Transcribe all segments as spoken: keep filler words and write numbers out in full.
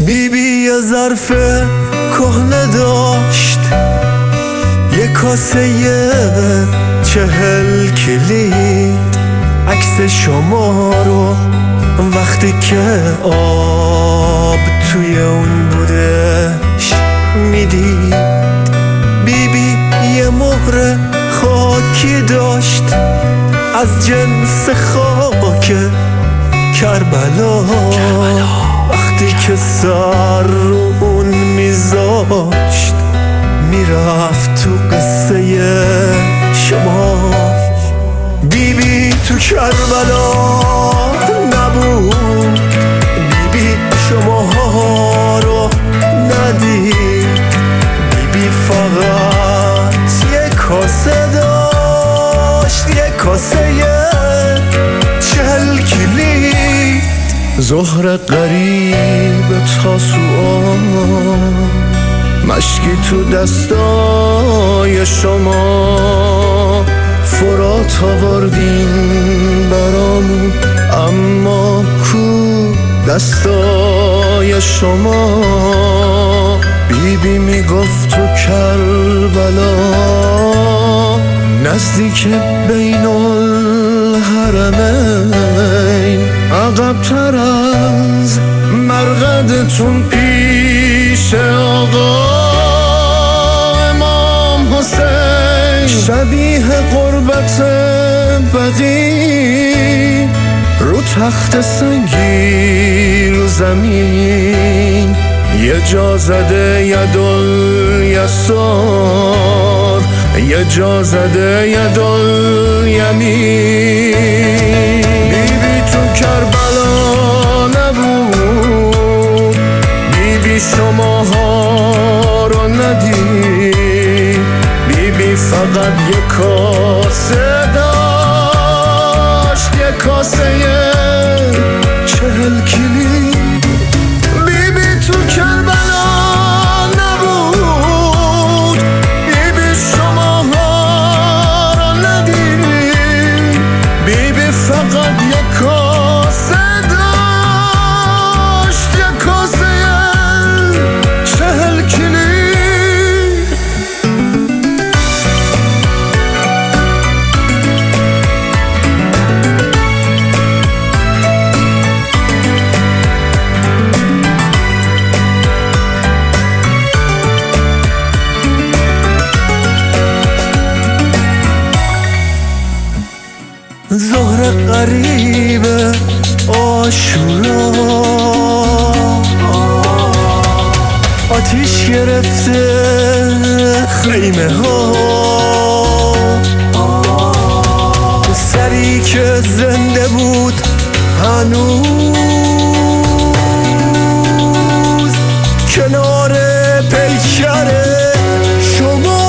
بی بی یه ظرف کهنه داشت، یه کاسه چهل کلید، عکس شما رو وقتی که آب توی اون بودش میدید. بی بی یه مهر خاکی داشت از جنس خاک کربلا، وقتی که سر رو اون میذاشت میرفت تو قصه شما. بی بی تو کربلا نبود، بی بی شماها رو ندید، بی بی فقط یه کاسه داشت، یه کاسه چهل کلید. ظهر قریب تاسوعا، مشکی تو دستای شما، فرات آوردین برامون، اما کو دستای شما. بی بی میگفت تو کربلا نزدیک بین الحرمین، عقب‌تر از مرقدتون پیش آقا امام حسین، شبیه قربت بدی رو تخت سنگی رو زمین، یه جا زده یدالیسار، یه جا زده یدالیمین. بی بی تو کربلا نبود، بی بی شماها رو ندید، بی بی فقط یه کاسه داشت، یه کاسه چهل کلید. بی بی تو کربلا نبود، بی بی شماها رو ندید، بی بی فقط یه کاسه داشت، یه کاسه چهل کلید. ظهر قریب عاشورا، آتیش گرفته خیمه ها، سری که زنده بود هنوز کنار پیکر شما.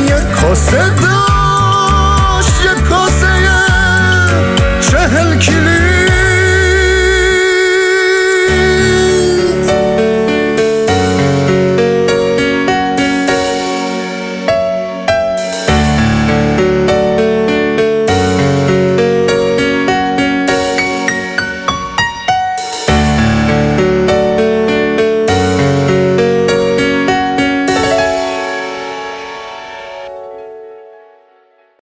کاسه داشت، یه کاسه چهل کلید.